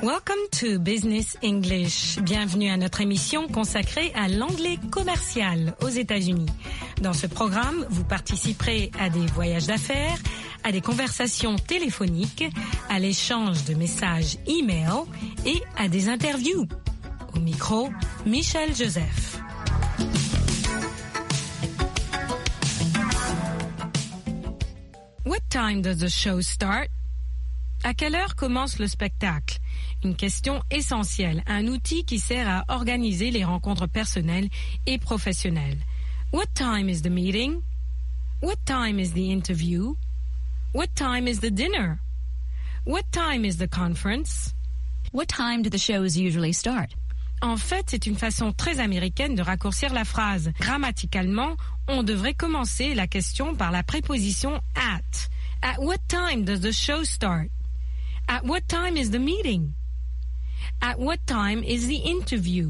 Welcome to Business English. Bienvenue à notre émission consacrée à l'anglais commercial aux États-Unis. Dans ce programme, vous participerez à des voyages d'affaires, à des conversations téléphoniques, à l'échange de messages e-mail et à des interviews. Au micro, Michel Joseph. What time does the show start? À quelle heure commence le spectacle? Une question essentielle, un outil qui sert à organiser les rencontres personnelles et professionnelles. What time is the meeting? What time is the interview? What time is the dinner? What time is the conference? What time do the shows usually start? En fait, c'est une façon très américaine de raccourcir la phrase. Grammaticalement, on devrait commencer la question par la préposition at. At what time does the show start? At what time is the meeting? At what time is the interview?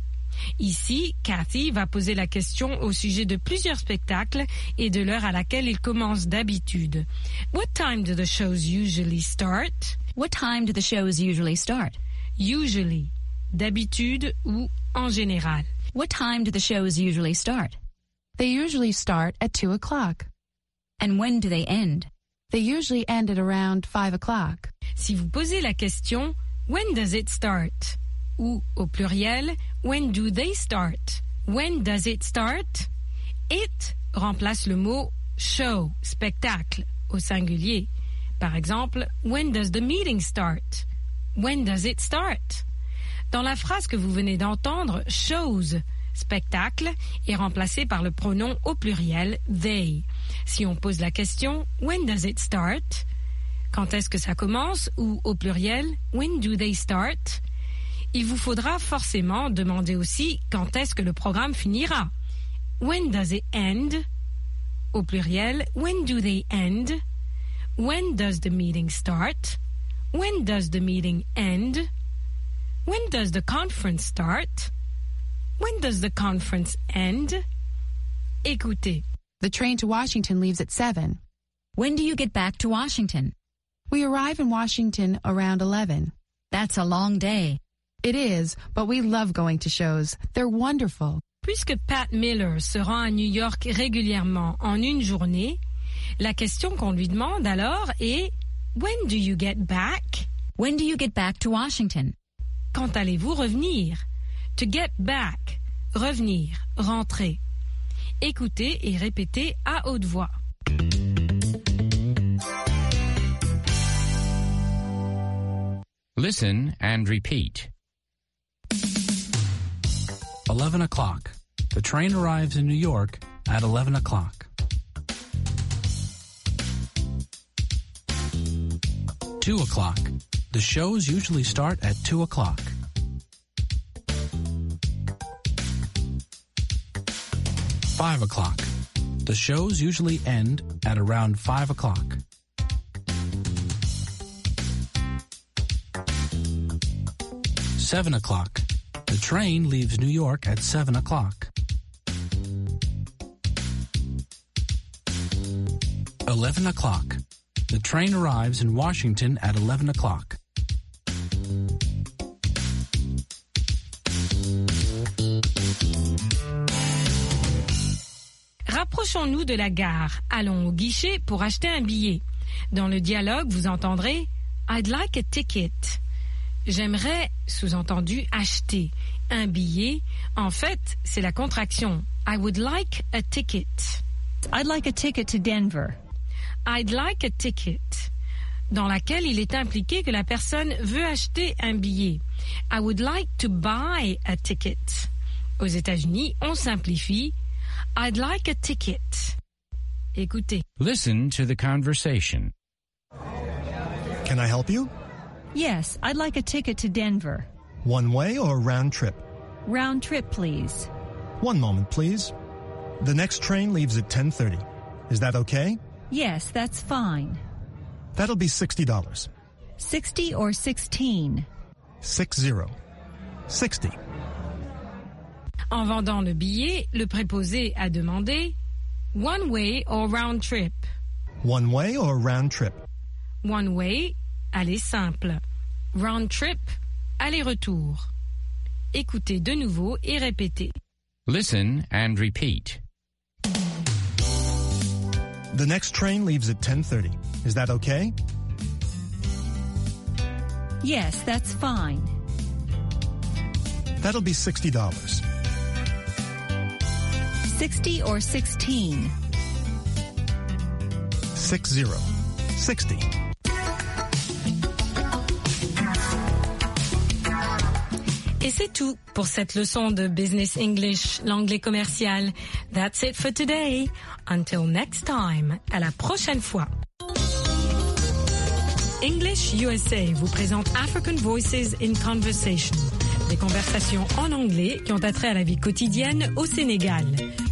Ici, Cathy va poser la question au sujet de plusieurs spectacles et de l'heure à laquelle ils commencent d'habitude. What time do the shows usually start? What time do the shows usually start? Usually, d'habitude ou en général. What time do the shows usually start? They usually start at 2 o'clock. And when do they end? They usually end at around 5 o'clock. Si vous posez la question, when does it start? Ou, au pluriel, when do they start? When does it start? It remplace le mot show, spectacle, au singulier. Par exemple, when does the meeting start? When does it start? Dans la phrase que vous venez d'entendre, shows, spectacle, est remplacé par le pronom au pluriel they. Si on pose la question, when does it start? Quand est-ce que ça commence? Ou au pluriel, when do they start? Il vous faudra forcément demander aussi quand est-ce que le programme finira. When does it end? Au pluriel, when do they end? When does the meeting start? When does the meeting end? When does the conference start? When does the conference end? Écoutez. The train to Washington leaves at 7. When do you get back to Washington? We arrive in Washington around 11. That's a long day. It is, but we love going to shows. They're wonderful. Puisque Pat Miller se rend à New York régulièrement en une journée, la question qu'on lui demande alors est « When do you get back? » When do you get back to Washington? Quand allez-vous revenir? To get back, revenir, rentrer. Écoutez et répétez à haute voix. Listen and repeat. 11 o'clock. The train arrives in New York at 11 o'clock. 2 o'clock. The shows usually start at 2 o'clock. 5 o'clock. The shows usually end at around 5 o'clock. 7 o'clock. The train leaves New York at 7 o'clock. 11 o'clock. The train arrives in Washington at 11 o'clock. Rapprochons-nous de la gare. Allons au guichet pour acheter un billet. Dans le dialogue, vous entendrez « I'd like a ticket ». J'aimerais, sous-entendu, acheter un billet. En fait, c'est la contraction. I would like a ticket. I'd like a ticket to Denver. I'd like a ticket, dans laquelle il est impliqué que la personne veut acheter un billet. I would like to buy a ticket. Aux États-Unis, on simplifie. I'd like a ticket. Écoutez. Listen to the conversation. Can I help you? Yes, I'd like a ticket to Denver. One way or round trip? Round trip, please. One moment, please. The next train leaves at 10:30. Is that okay? Yes, that's fine. That'll be $60. 60 or 16? 60. 60. En vendant le billet, le préposé a demandé one way or round trip. One way or round trip? One way, aller simple. Round trip, aller-retour. Écoutez de nouveau et répétez. Listen and repeat. The next train leaves at 10:30. Is that okay? Yes, that's fine. That'll be $60. 60 or 16? 60. Et c'est tout pour cette leçon de Business English, l'anglais commercial. That's it for today. Until next time. À la prochaine fois. English USA vous présente African Voices in Conversation. Des conversations en anglais qui ont attrait à la vie quotidienne au Sénégal.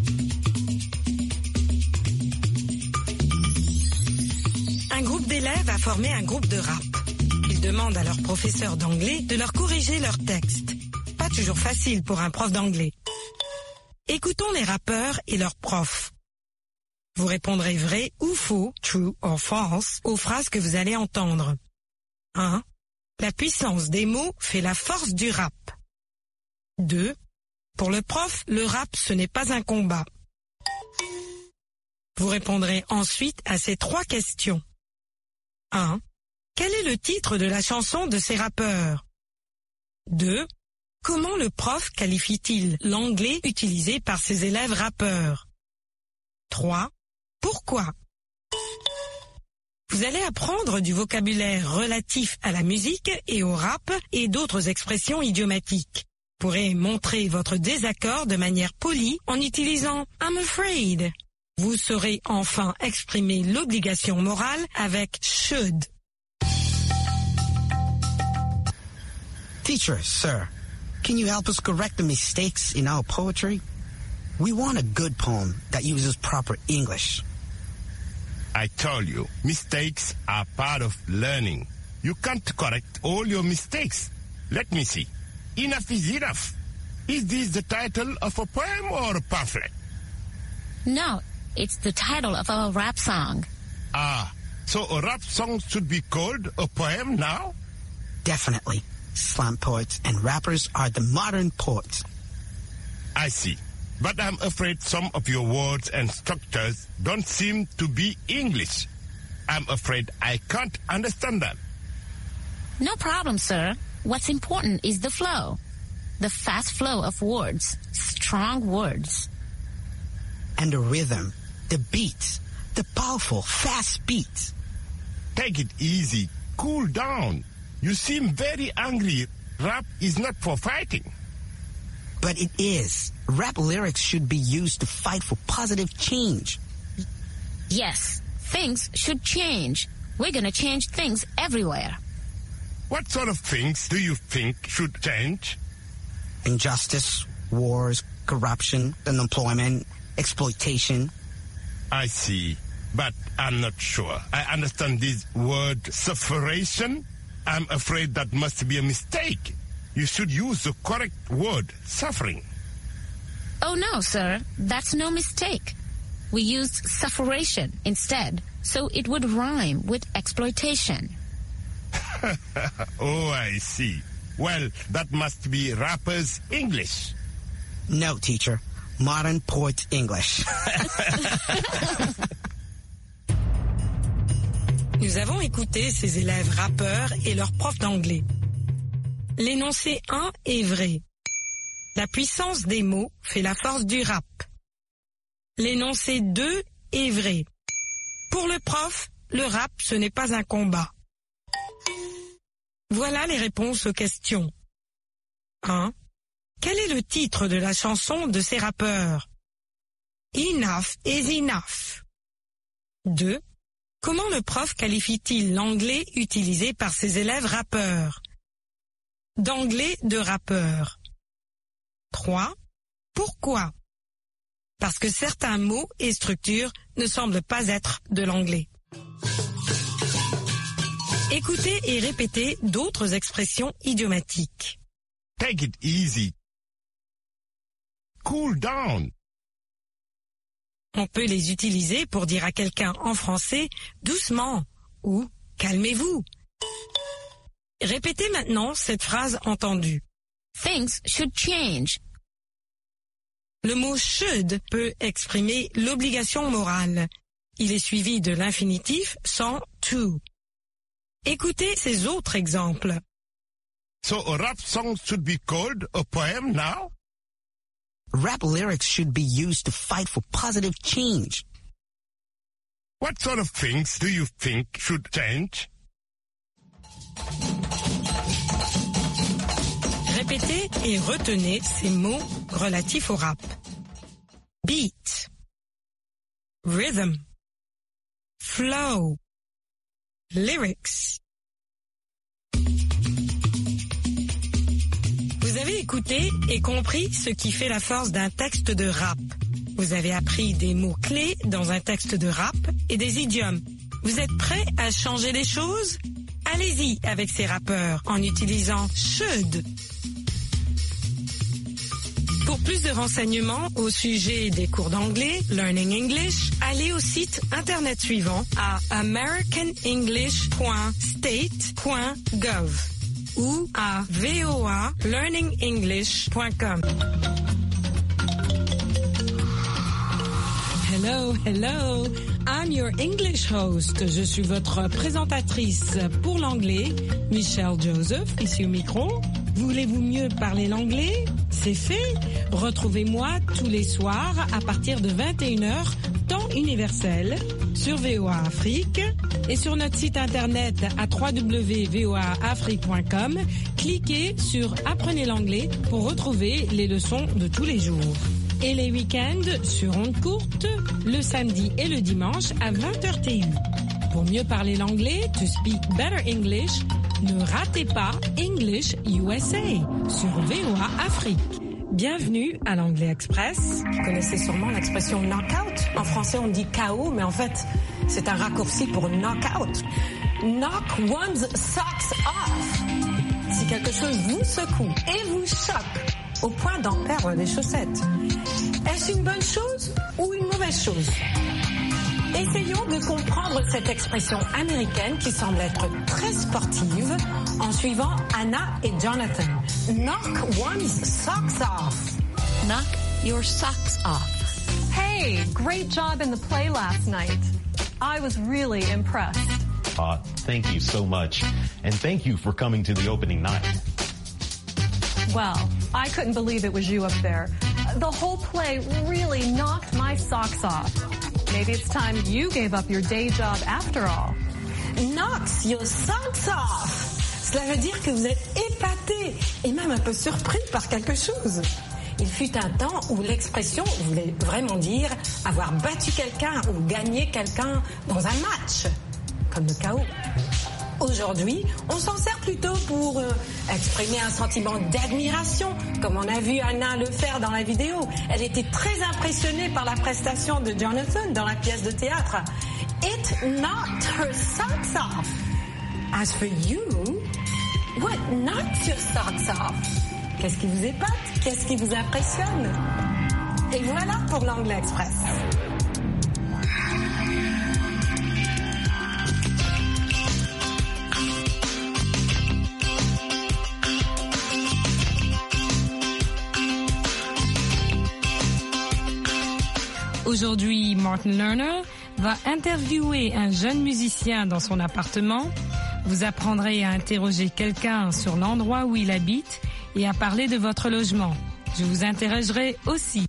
Un groupe d'élèves a formé un groupe de rap. Ils demandent à leur professeur d'anglais de leur corriger leurs textes. Pas toujours facile pour un prof d'anglais. Écoutons les rappeurs et leurs profs. Vous répondrez vrai ou faux, true or false, aux phrases que vous allez entendre. 1. La puissance des mots fait la force du rap. 2. Pour le prof, le rap, ce n'est pas un combat. Vous répondrez ensuite à ces 3 questions. 1. Quel est le titre de la chanson de ces rappeurs? 2. Comment le prof qualifie-t-il l'anglais utilisé par ses élèves rappeurs? 3. Pourquoi? Vous allez apprendre du vocabulaire relatif à la musique et au rap et d'autres expressions idiomatiques. Vous pourrez montrer votre désaccord de manière polie en utilisant « I'm afraid ». Vous saurez enfin exprimer l'obligation morale avec « should ». Teacher, sir, can you help us correct the mistakes in our poetry? We want a good poem that uses proper English. I told you, mistakes are part of learning. You can't correct all your mistakes. Let me see. Enough is enough. Is this the title of a poem or a pamphlet? No, it's the title of a rap song. Ah, so a rap song should be called a poem now? Definitely. Slam poets and rappers are the modern poets. I see. But I'm afraid some of your words and structures don't seem to be English. I'm afraid I can't understand them. No problem, sir. What's important is the flow. The fast flow of words. Strong words. And the rhythm, the beats, the powerful, fast beats. Take it easy. Cool down. You seem very angry. Rap is not for fighting. But it is. Rap lyrics should be used to fight for positive change. Yes, things should change. We're gonna change things everywhere. What sort of things do you think should change? Injustice, wars, corruption, unemployment, exploitation. I see, but I'm not sure. I understand this word sufferation. I'm afraid that must be a mistake. You should use the correct word, suffering. Oh no, sir, that's no mistake. We used sufferation instead, so it would rhyme with exploitation. Oh, I see. Well, that must be rappers' English. No, teacher. Modern poet English. Nous avons écouté ces élèves rappeurs et leurs profs d'anglais. L'énoncé 1 est vrai. La puissance des mots fait la force du rap. L'énoncé 2 est vrai. Pour le prof, le rap, ce n'est pas un combat. Voilà les réponses aux questions. 1. Quel est le titre de la chanson de ces rappeurs? Enough is enough. 2. Comment le prof qualifie-t-il l'anglais utilisé par ses élèves rappeurs? D'anglais de rappeur. 3. Pourquoi? Parce que certains mots et structures ne semblent pas être de l'anglais. Écoutez et répétez d'autres expressions idiomatiques. Take it easy. Cool down. On peut les utiliser pour dire à quelqu'un en français « doucement » ou « calmez-vous ». Répétez maintenant cette phrase entendue. Things should change. Le mot should peut exprimer l'obligation morale. Il est suivi de l'infinitif sans to. Écoutez ces autres exemples. So a rap song should be called a poem now? Rap lyrics should be used to fight for positive change. What sort of things do you think should change? Répétez et retenez ces mots relatifs au rap. Beat, rhythm, flow, lyrics. Vous avez écouté et compris ce qui fait la force d'un texte de rap. Vous avez appris des mots-clés dans un texte de rap et des idiomes. Vous êtes prêts à changer les choses? Allez-y avec ces rappeurs en utilisant should. Pour plus de renseignements au sujet des cours d'anglais, Learning English, allez au site internet suivant à americanenglish.state.gov ou à voalearningenglish.com. Hello, hello, I'm your English host. Je suis votre présentatrice pour l'anglais, Michelle Joseph, ici au micro. Voulez-vous mieux parler l'anglais? C'est fait. Retrouvez-moi tous les soirs à partir de 21h, temps universel, sur VOA Afrique et sur notre site internet à www.voaafrique.com. Cliquez sur Apprenez l'anglais pour retrouver les leçons de tous les jours. Et les week-ends sur ondes courtes, le samedi et le dimanche à 20h TU. Pour mieux parler l'anglais, to speak better English, ne ratez pas English USA sur VOA Afrique. Bienvenue à l'Anglais Express. Vous connaissez sûrement l'expression knockout. En français, on dit KO, mais en fait, c'est un raccourci pour knockout. Knock one's socks off. Si quelque chose vous secoue et vous choque au point d'en perdre les chaussettes, est-ce une bonne chose ou une mauvaise chose? Essayons de comprendre cette expression américaine qui semble être très sportive en suivant Anna et Jonathan. Knock one's socks off. Knock your socks off. Hey, great job in the play last night. I was really impressed. Thank you so much. And thank you for coming to the opening night. Well, I couldn't believe it was you up there. The whole play really knocked my socks off. Maybe it's time you gave up your day job after all. Knocks your socks off. Cela veut dire que vous êtes épaté et même un peu surpris par quelque chose. Il fut un temps où l'expression voulait vraiment dire avoir battu quelqu'un ou gagné quelqu'un dans un match, comme le KO. Aujourd'hui, on s'en sert plutôt pour exprimer un sentiment d'admiration, comme on a vu Anna le faire dans la vidéo. Elle était très impressionnée par la prestation de Jonathan dans la pièce de théâtre. It knocked her socks off. As for you, what knocks your socks off? Qu'est-ce qui vous épate? Qu'est-ce qui vous impressionne? Et voilà pour l'Anglais Express. Aujourd'hui, Martin Lerner va interviewer un jeune musicien dans son appartement. Vous apprendrez à interroger quelqu'un sur l'endroit où il habite et à parler de votre logement. Je vous interrogerai aussi.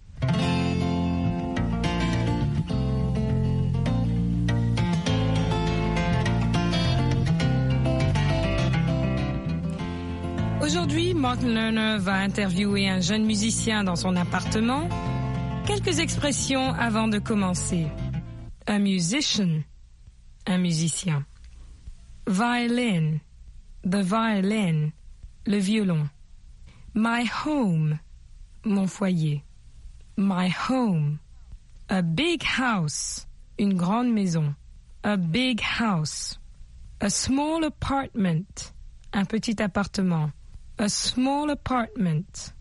Aujourd'hui, Martin Lerner va interviewer un jeune musicien dans son appartement. Quelques expressions avant de commencer. A musician, un musicien. Violin, the violin, le violon. My home, mon foyer. My home. A big house, une grande maison. A big house. A small apartment, un petit appartement. A small apartment.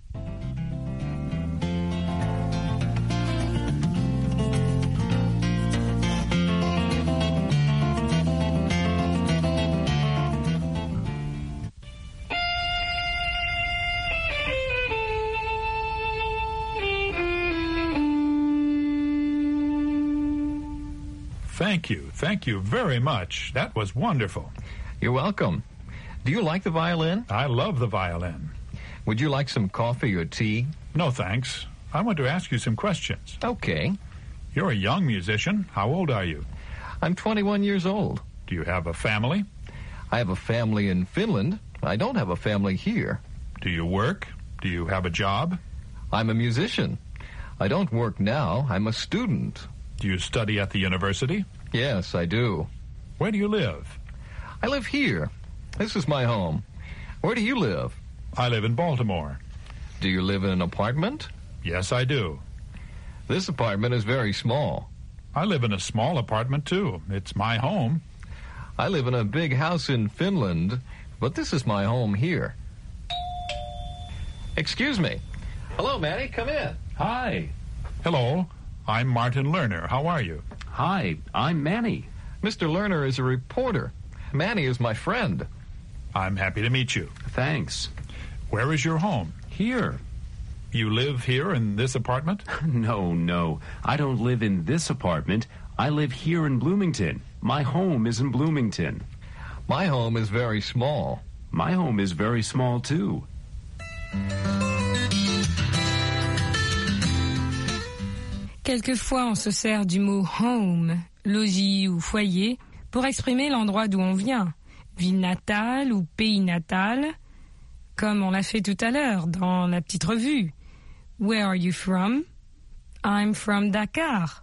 Thank you. Thank you very much. That was wonderful. You're welcome. Do you like the violin? I love the violin. Would you like some coffee or tea? No, thanks. I want to ask you some questions. Okay. You're a young musician. How old are you? I'm 21 years old. Do you have a family? I have a family in Finland. I don't have a family here. Do you work? Do you have a job? I'm a musician. I don't work now. I'm a student. Do you study at the university? Yes, I do. Where do you live? I live here. This is my home. Where do you live? I live in Baltimore. Do you live in an apartment? Yes, I do. This apartment is very small. I live in a small apartment, too. It's my home. I live in a big house in Finland, but this is my home here. Excuse me. Hello, Manny. Come in. Hi. Hello. I'm Martin Lerner. How are you? Hi. I'm Manny. Mr. Lerner is a reporter. Manny is my friend. I'm happy to meet you. Thanks. Where is your home? Here. You live here in this apartment? No. I don't live in this apartment. I live here in Bloomington. My home is in Bloomington. My home is very small. My home is very small, too. Quelquefois, on se sert du mot home, logis ou foyer, pour exprimer l'endroit d'où on vient, ville natale ou pays natal, comme on l'a fait tout à l'heure dans la petite revue. Where are you from? I'm from Dakar.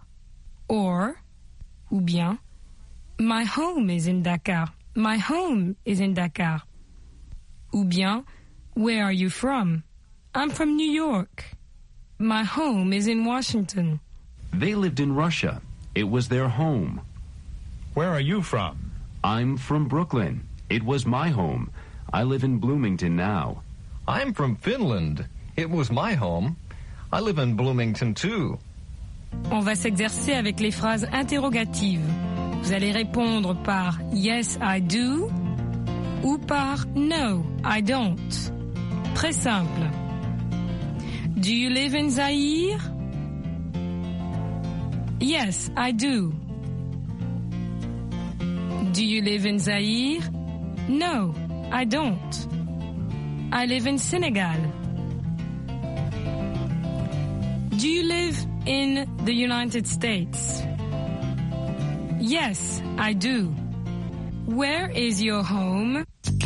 Ou bien, my home is in Dakar. My home is in Dakar. Ou bien, where are you from? I'm from New York. My home is in Washington. They lived in Russia. It was their home. Where are you from? I'm from Brooklyn. It was my home. I live in Bloomington now. I'm from Finland. It was my home. I live in Bloomington too. On va s'exercer avec les phrases interrogatives. Vous allez répondre par Yes, I do ou par No, I don't. Très simple. Do you live in Zaire? Yes, I do. Do you live in Zaire? No, I don't. I live in Senegal. Do you live in the United States? Yes, I do. Where is your home?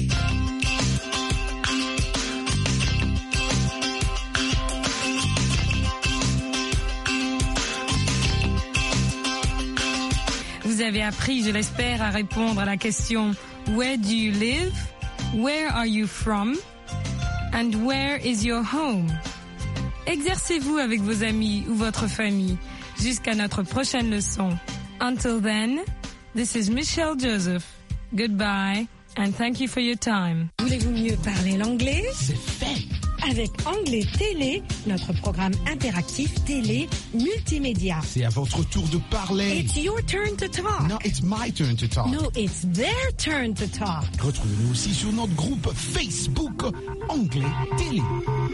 Vous avez appris, je l'espère, à répondre à la question Where do you live? Where are you from? And where is your home? Exercez-vous avec vos amis ou votre famille jusqu'à notre prochaine leçon. Until then, this is Michelle Joseph. Goodbye and thank you for your time. Voulez-vous mieux parler l'anglais? C'est fait! Avec Anglais Télé, notre programme interactif télé multimédia. C'est à votre tour de parler. It's your turn to talk. No, it's my turn to talk. No, it's their turn to talk. Retrouvez-nous aussi sur notre groupe Facebook Anglais Télé.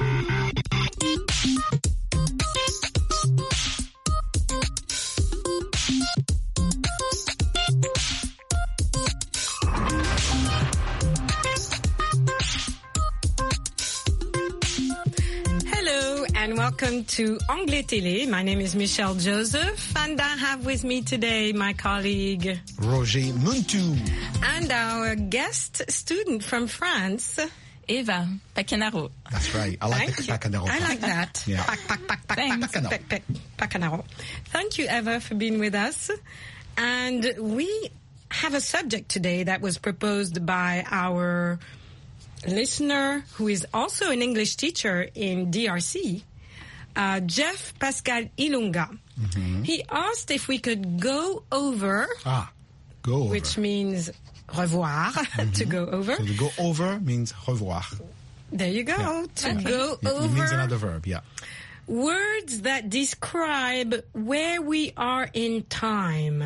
Welcome to Anglais Télé. My name is Michelle Joseph, and I have with me today my colleague Roger Muntu and our guest student from France, Eva Pacanaro. That's right. I like the Pacanaro. I like that. Yeah. Pacanaro. Thank you, Eva, for being with us. And we have a subject today that was proposed by our listener, who is also an English teacher in DRC, Jeff Pascal Ilunga. Mm-hmm. He asked if we could go over. Go over. Which means revoir, mm-hmm. To go over. So to go over means revoir. There you go. Yeah. To go over. It means another verb, yeah. Words that describe where we are in time.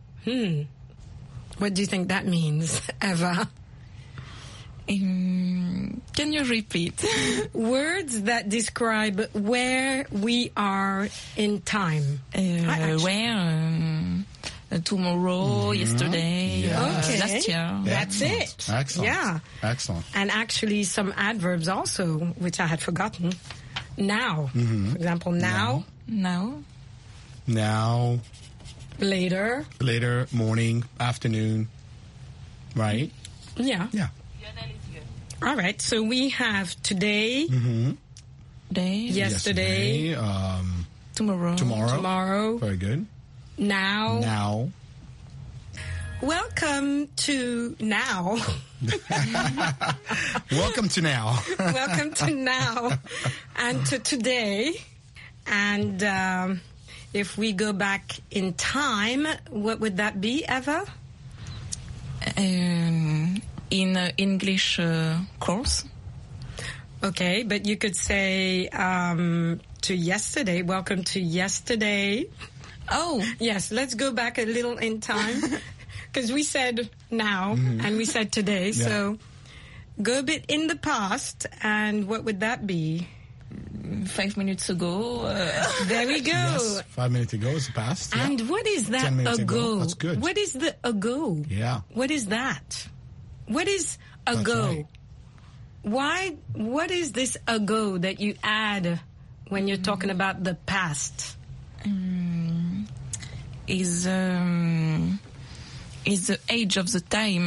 What do you think that means, Eva? Can you repeat? Words that describe where we are in time. Where tomorrow, yesterday, Okay. last year. That's it. Excellent. Yeah. Excellent. And actually some adverbs also, which I had forgotten. Now. For example, now. Now. Now. Later. Later, morning, afternoon. Right? Yeah. Yeah. All right. So we have today, Day. yesterday, Tomorrow. tomorrow, Very good. now. Now. Welcome to now. Welcome to now. Welcome to now and to today. And if we go back in time, what would that be, Eva? In English course. Okay, but you could say to yesterday. Welcome to yesterday. Oh. Yes, let's go back a little in time. Because we said now and we said today. Yeah. So go a bit in the past. And what would that be? 5 minutes ago. There we go. Yes, 5 minutes ago is past. Yeah. And what is 10 that minutes ago? ago. That's good. What is the ago? Yeah. What is that? What is That's ago? right. What is this ago that you add when you're talking about the past? Is the age of the time.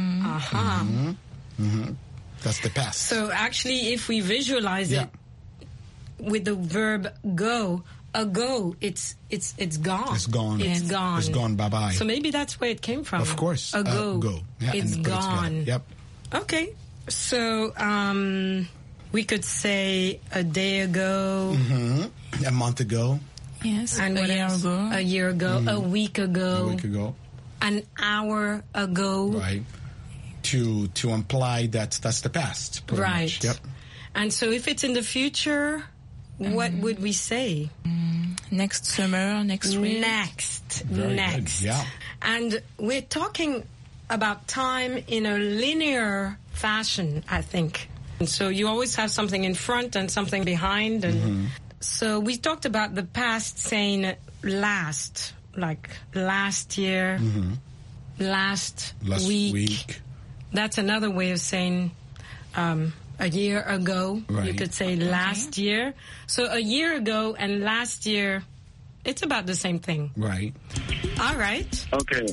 That's the past. So actually, if we visualize it with the verb go, ago, it's gone. It's gone. It's gone. It's gone. Bye-bye. So maybe that's where it came from. Of course. Ago. Go. Yeah, It's and put it together. gone. Yep. Okay. So we could say a day ago. A month ago. Yes. And what else? A year ago. A week ago. A week ago. An hour ago. Right. To imply that that's the past. Pretty Right. much. Yep. And so if it's in the future, what would we say? Next summer, next week. Next. Very Next. good. Yeah. And we're talking about time in a linear fashion, I think. And so you always have something in front and something behind. And so we talked about the past saying last, like last year, last week. That's another way of saying a year ago. Right. You could say last year. So a year ago and last year, it's about the same thing. Right. All right. Okay.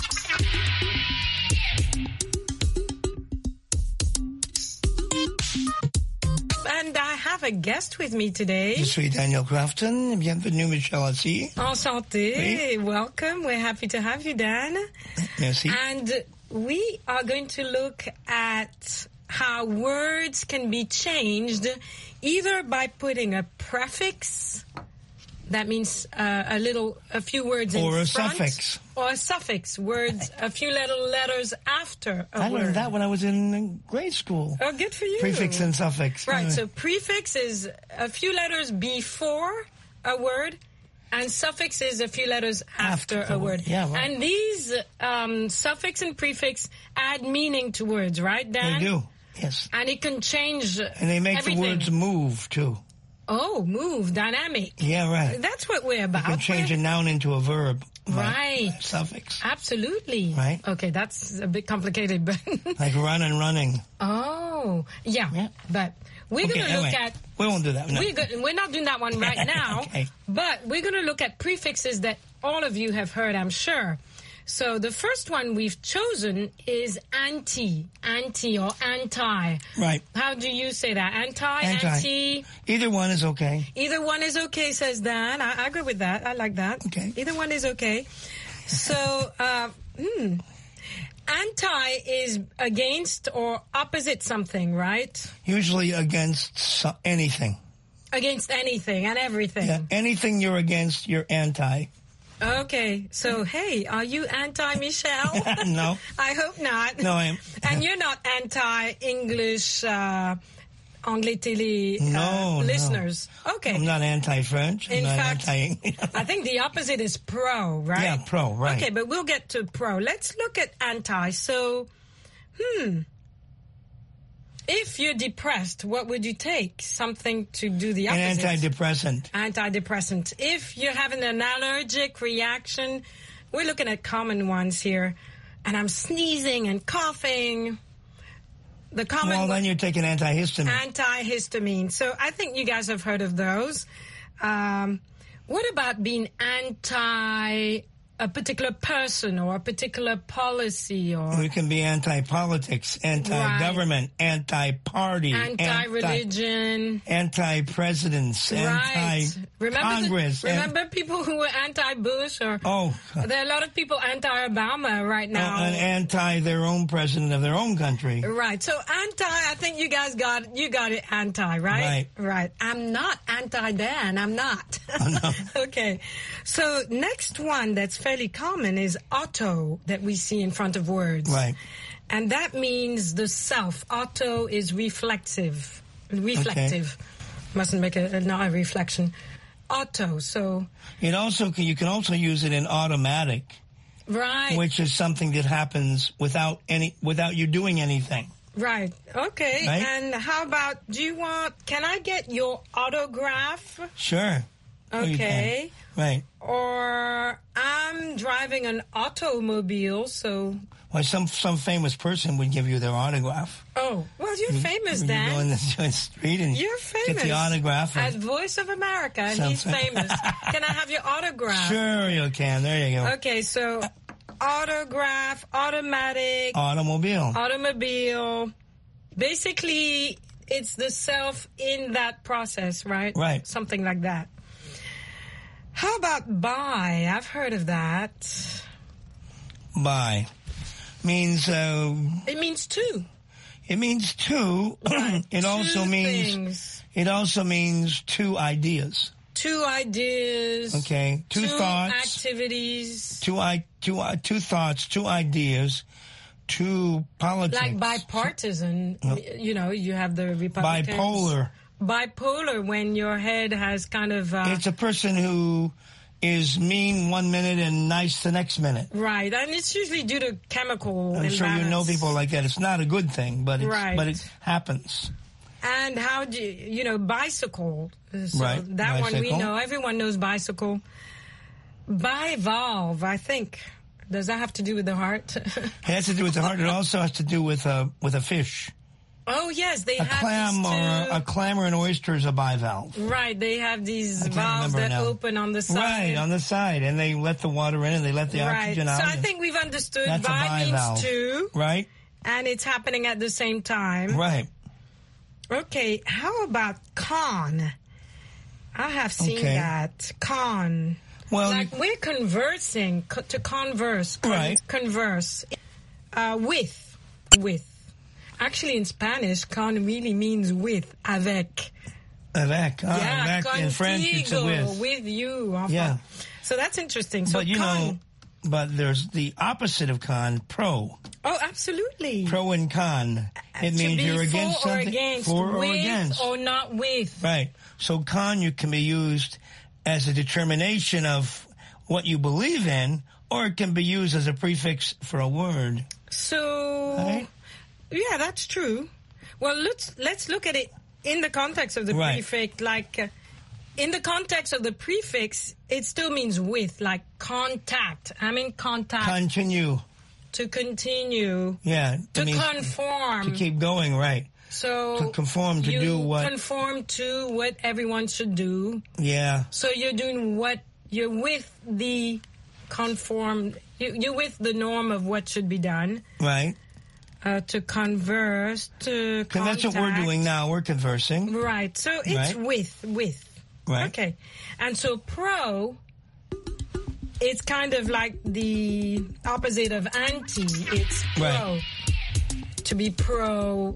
And I have a guest with me today. Je suis Daniel Crafton. Bienvenue, Michel Assis. Enchanté. Oui. Welcome. We're happy to have you, Dan. Merci. And we are going to look at how words can be changed either by putting a prefix, that means a few words in front. Or a suffix. Or a suffix, words, a few little letters after a I word. learned that when I was in grade school. Oh, good for you. Prefix and suffix. Right, so prefix is a few letters before a word, and suffix is a few letters after a word. Yeah, right. And these suffix and prefix add meaning to words, right, Dan? They do, yes. And it can change And they make everything. the words move, too. Oh, move, dynamic. Yeah, right. That's what we're about. You can change a noun into a verb. Right. Suffix. Absolutely. Right. Okay, that's a bit complicated, but... Like run and running. Oh, yeah. But we're going to look anyway, at... We won't do that. No. We're not doing that one right now, Okay. but we're going to look at prefixes that all of you have heard, I'm sure. So the first one we've chosen is anti or anti. Right. How do you say that? Anti. Either one is okay. Either one is okay, says Dan. I agree with that. I like that. Okay. Either one is okay. So, anti is against or opposite something, right? Usually against anything. Against anything and everything. Yeah, anything you're against, you're anti. Okay, so hey, are you anti-Michelle? No. I hope not. No, I am. And you're not anti-English Anglais Télé No, listeners? No. Okay. I'm not anti-French. In I'm not fact, anti-English. I think the opposite is pro, right? Yeah, pro, right. Okay, but we'll get to pro. Let's look at anti. So, if you're depressed, what would you take? Something to do the opposite. An antidepressant. Antidepressant. If you're having an allergic reaction we're looking at common ones here, and I'm sneezing and coughing. The common Well, then you're taking antihistamine. Antihistamine. So I think you guys have heard of those. What about being anti a particular person or a particular policy? Or We can be anti-politics, anti-government, anti-party, anti-religion, anti-presidents, anti-Congress. Remember people who were anti-Bush? Or there are a lot of people anti-Obama right now. And anti their own president of their own country. Right. So anti, I think you guys got it anti, right? Right. I'm not anti-Dan. I'm not. Okay. So next one that's fairly common is auto that we see in front of words. Right. And that means the self. Auto is reflective. Reflective. Okay. Mustn't make not a reflection. Auto. So you can also use it in automatic. Right. Which is something that happens without you doing anything. Right. Okay. Right? And how about, can I get your autograph? Sure. Okay. Right. Or I'm driving an automobile, so... Well, some famous person would give you their autograph. Oh, well, you're famous, Dan. You go in the street and you're famous. Get the autograph. As Voice of America, and he's famous. Can I have your autograph? Sure, you can. There you go. Okay, so autograph, automatic... Automobile. Basically, it's the self in that process, right? Right. Something like that. How about buy? I've heard of that. Buy means it means two. It means two. Right. It also means two ideas. Two ideas. Okay. Two thoughts. Activities. Two thoughts. Two ideas. Two politics. Like bipartisan. You have the Republicans. Bipolar, when your head has kind of... it's a person who is mean 1 minute and nice the next minute. Right, and it's usually due to chemical I'm imbalance. sure you know people like that. It's not a good thing, but it happens. And how do you bicycle. So right. That bicycle. One we know. Everyone knows bicycle. Bivalve, I think. Does that have to do with the heart? It has to do with the heart. It also has to do with a fish. Oh, yes, they have a clam or an oyster is a bivalve. Right, they have these valves that open on the side. Right, on the side, and they let the water in and they let the oxygen out. So I think we've understood that's bi means two. Right. And it's happening at the same time. Right. Okay, how about con? I have seen that. Con. Well, like we're conversing, to converse. Right. Converse. With. Actually, in Spanish, con really means with, avec. Avec. Yeah, avec. In French, it's with. With you. Yeah. So that's interesting. So but but there's the opposite of con, pro. Oh, absolutely. Pro and con. It means you're against something. For or against. Or not with. Right. So con can be used as a determination of what you believe in, or it can be used as a prefix for a word. So... Right? Yeah, that's true. Well, let's look at it in the context of the prefix. Like, in the context of the prefix, it still means with, like contact. I'm in contact. Continue. To continue. Yeah. To conform. To keep going, right. So to conform, to do what? Conform to what everyone should do. Yeah. So you're doing what, you're with the conform, you're with the norm of what should be done. Right. To converse, to contact. That's what we're doing now. We're conversing. Right. So it's with. Right. Okay. And so pro, it's kind of like the opposite of anti. It's pro. Right. To be pro.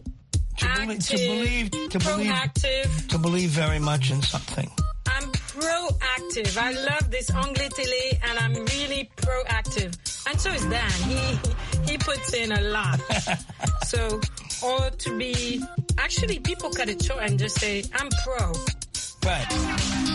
Proactive. To believe very much in something. I'm proactive. I love this Anglais Télé, and I'm really proactive. And so is Dan. He puts in a lot. So, or to be... Actually, people cut it short and just say, I'm pro. Right.